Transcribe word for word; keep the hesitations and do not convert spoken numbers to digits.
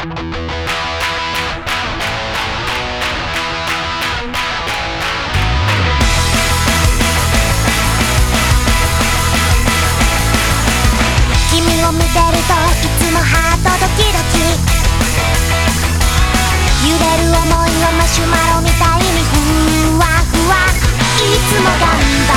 君を見てるといつもハートドキドキ、揺れる想いはマシュマロみたいにふわふわ、いつも頑張